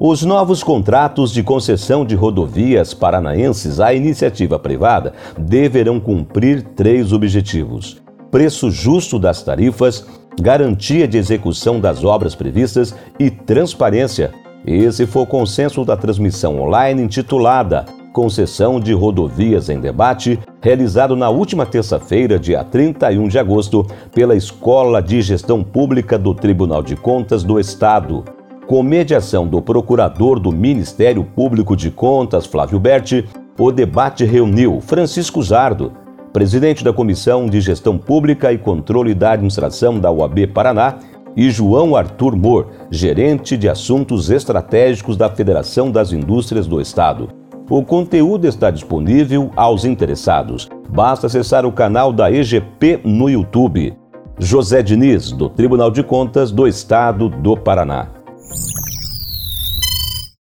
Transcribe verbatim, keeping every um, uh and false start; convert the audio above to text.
Os novos contratos de concessão de rodovias paranaenses à iniciativa privada deverão cumprir três objetivos: preço justo das tarifas, garantia de execução das obras previstas e transparência. Esse foi o consenso da transmissão online intitulada Concessão de Rodovias em Debate, realizado na última terça-feira, dia trinta e um de agosto, pela Escola de Gestão Pública do Tribunal de Contas do Estado. Com mediação do procurador do Ministério Público de Contas, Flávio Berti, o debate reuniu Francisco Zardo, presidente da Comissão de Gestão Pública e Controle da Administração da O A B Paraná, e João Arthur Mohr, gerente de Assuntos Estratégicos da Federação das Indústrias do Estado. O conteúdo está disponível aos interessados. Basta acessar o canal da E G P no YouTube. José Diniz, do Tribunal de Contas do Estado do Paraná.